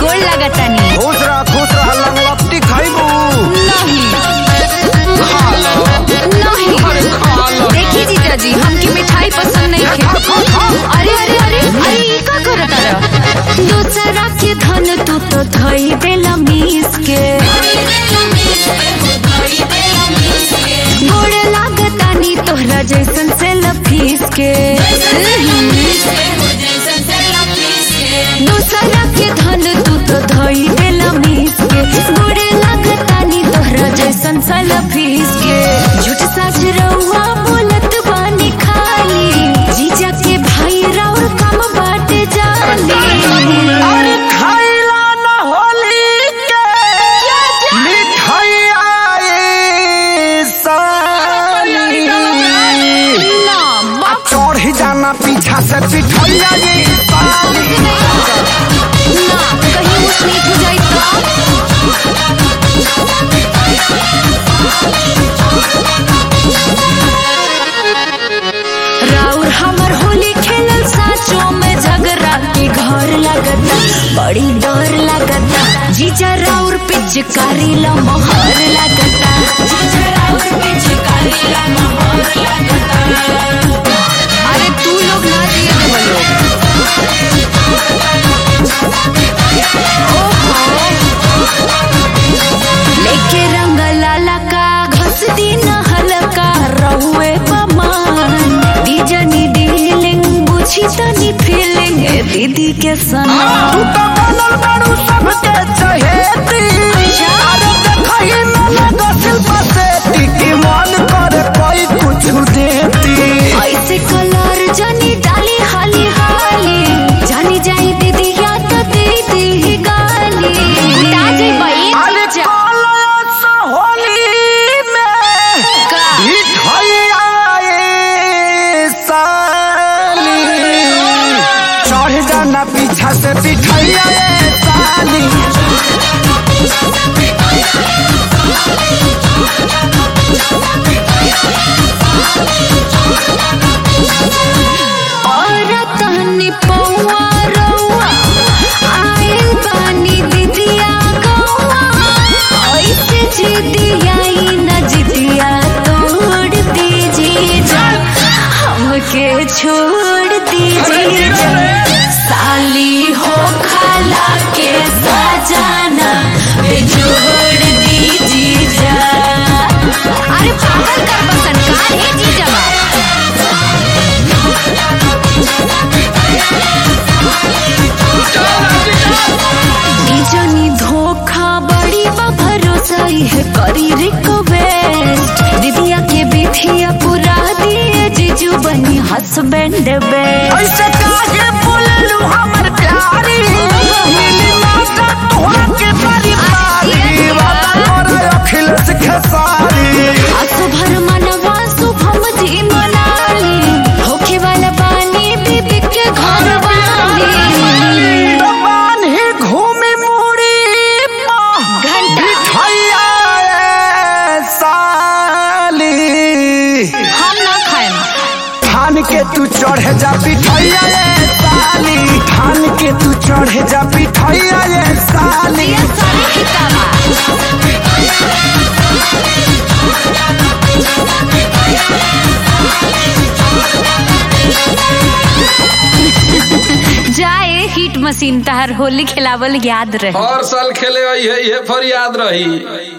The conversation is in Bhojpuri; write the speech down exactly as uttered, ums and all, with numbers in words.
गोड़ लागतानी। खुश रह खुश रह लंगलत्ती खाइबू नहीं खा लो नहीं अरे खा लो। देखी जीजाजी हमके मिठाई पसंद नहीं खा है। खा खा अरे अरे अरे अरे ये का करत रह दूसरा के धन तू तो धई देला मीस के गोड़ लागतानी तोहरा जैसन से लफीस के दूसरा के धन तू तो धई देला मीस के गोड़ लागतानी तोहरा जैसन से लफीस के झूठ सच रहुआ बोलत बानी खाली जीजा के भाई राउर कम बाटे जानी। अरे खाइला न होली के मिठाई आए साली ना आ चढ़ जाना पीछा से पिठैया ये साली ना कहीं ऊँच नीच हो जाई तो राउर हमर होली खेलल साचो में झगड़ा के घर लगता बड़ी डर लगता जीजा राउर पिचकारी ला मोहर लगता जीजा राउर पिचकारी ला मोहर लगता। अरे तू लोग ना दिए बोलो लेके रंग लाला का घस दिन हल्का रहुए पमान दीजनी डीलिंग बुझी तनी फीलिंग दीदी के सना तू तो बनल बारू सबके चहेती अरे देखही न लगा शिल्पा से टिकी मन करे कोई कुछ देती ऐसे कलर जानी डाली हाली हाली जानी जाई दीदी या तो दीदी गाली ताजी बई अरे कलश होली में का मिठाई आए साली चढ़ जाना पीछा से पिठैया ये साली और तहनी पौआ रौआ आइल बानी दीदिया गौआ ऐसे जिदियाई न जिदिया तोड़ दीजिए जा हमके छोड़ दीजिए जा साली हो खाला के सजाना बेजोड़ दीजिए जा। अरे पागल कर बसन कार है जीजावा जनी धोखा बड़ी भरोसा है करी रिक्वेस्ट दीदिया के बिथिया पूरा दिए जीजू बनी हस्बैंड बेस्ट ऐसे काहे बोललू हमर प्यारी मिली माता तोहरा के बारी बारी वादा करे अखिलेश खेसारी असुभर मनवा शुभम जी मनाली होखे वाला पानी बीबी के घर वाली दबान ही घूमी मुड़ी घंटा मिठाइया ए साली हम ना खाएं थान के तू चढ़ जा पिठैया ये साली थान के तू चढ़ जा पिठैया ये साली ये सारी किताबा जाए हीट मशीन तहर होली खिलावल याद रहे हर साल खेले आई है ये फरियाद रही।